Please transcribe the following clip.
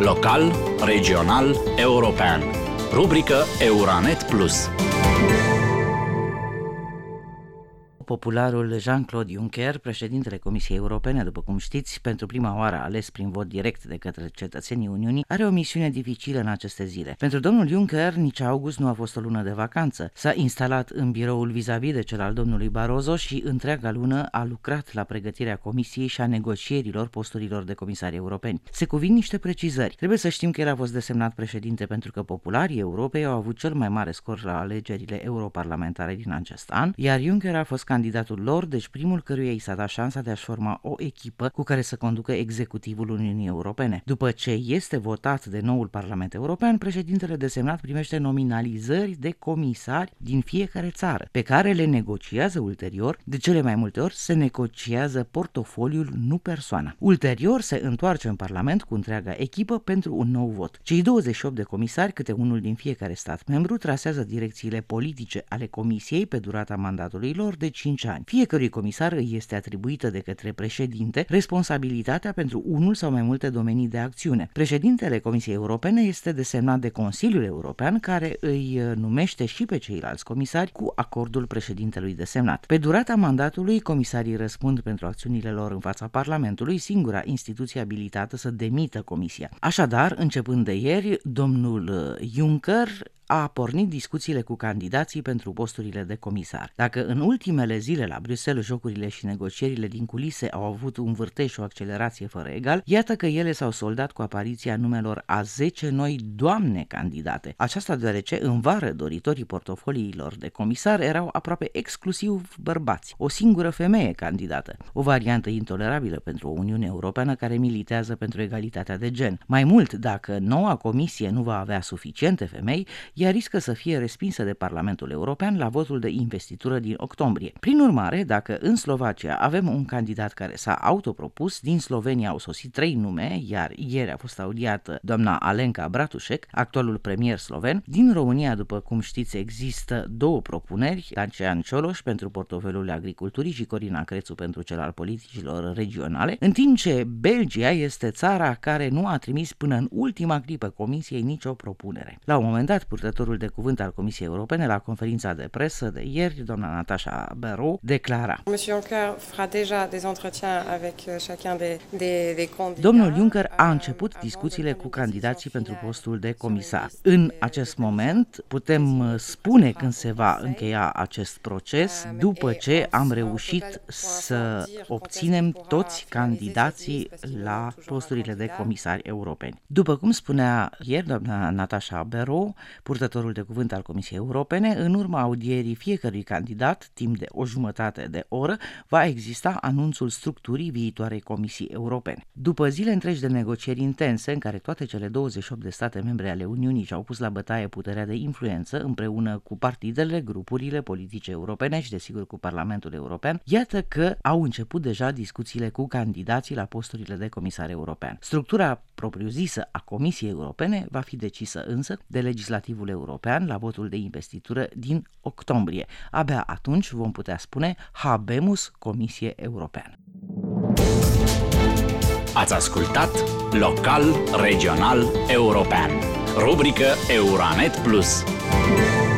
Local, regional, european. Rubrică Euranet Plus. Popularul Jean-Claude Juncker, președintele Comisiei Europene, după cum știți, pentru prima oară ales prin vot direct de către cetățenii Uniunii, are o misiune dificilă în aceste zile. Pentru domnul Juncker, nici august nu a fost o lună de vacanță. S-a instalat în biroul vis-a-vis de cel al domnului Barroso și întreaga lună a lucrat la pregătirea Comisiei și a negocierilor posturilor de comisari europeni. Se cuvin niște precizări. Trebuie să știm că el a fost desemnat președinte pentru că popularii Europei au avut cel mai mare scor la alegerile europarlamentare din acest an, iar Juncker a fost candidatul lor, deci primul căruia i s-a dat șansa de a-și forma o echipă cu care să conducă executivul Uniunii Europene. După ce este votat de noul Parlament European, președintele desemnat primește nominalizări de comisari din fiecare țară, pe care le negociază ulterior. De cele mai multe ori se negociază portofoliul, nu persoana. Ulterior se întoarce în Parlament cu întreaga echipă pentru un nou vot. Cei 28 de comisari, câte unul din fiecare stat membru, trasează direcțiile politice ale Comisiei pe durata mandatului lor de 5 ani. Fiecărui comisar îi este atribuită de către președinte responsabilitatea pentru unul sau mai multe domenii de acțiune. Președintele Comisiei Europene este desemnat de Consiliul European, care îi numește și pe ceilalți comisari cu acordul președintelui desemnat. Pe durata mandatului, comisarii răspund pentru acțiunile lor în fața Parlamentului, singura instituție abilitată să demită Comisia. Așadar, începând de ieri, domnul Juncker a pornit discuțiile cu candidații pentru posturile de comisar. Dacă în ultimele zile la Bruxelles jocurile și negocierile din culise au avut un vârtej și o accelerație fără egal, iată că ele s-au soldat cu apariția numelor a 10 noi doamne candidate. Aceasta deoarece în vară doritorii portofoliilor de comisar erau aproape exclusiv bărbați, o singură femeie candidată, o variantă intolerabilă pentru o Uniune Europeană care militează pentru egalitatea de gen. Mai mult, dacă noua comisie nu va avea suficiente femei, ea riscă să fie respinsă de Parlamentul European la votul de investitură din octombrie. Prin urmare, dacă în Slovacia avem un candidat care s-a autopropus, din Slovenia au sosit 3 nume, iar ieri a fost audiată doamna Alenka Bratušek, actualul premier sloven. Din România, după cum știți, există 2 propuneri, Dacian Cioloș pentru portofelul agriculturii și Corina Crețu pentru cel al politicilor regionale, în timp ce Belgia este țara care nu a trimis până în ultima clipă Comisiei nicio propunere. La un moment dat, purtătorul de cuvânt al Comisiei Europene la conferința de presă de ieri, doamna Natasha Berot, declara: Domnul Juncker a început discuțiile cu candidații pentru postul de comisar. În acest moment putem spune când se va încheia acest proces, după ce am reușit să obținem toți candidații la posturile de comisari europeni. După cum spunea ieri doamna Natasha Berot, purtătorul de cuvânt al Comisiei Europene, în urma audierii fiecărui candidat, timp de o jumătate de oră, va exista anunțul structurii viitoarei Comisii Europene. După zile întregi de negocieri intense, în care toate cele 28 de state membre ale Uniunii și-au pus la bătaie puterea de influență, împreună cu partidele, grupurile politice europene și, desigur, cu Parlamentul European, iată că au început deja discuțiile cu candidații la posturile de comisar european. Structura propriu-zisă a Comisiei Europene va fi decisă însă de legislativul european la votul de investitură din octombrie. Abia atunci vom putea spune habemus Comisie Europeană. Ați ascultat Local, regional, european. Rubrică Euranet Plus.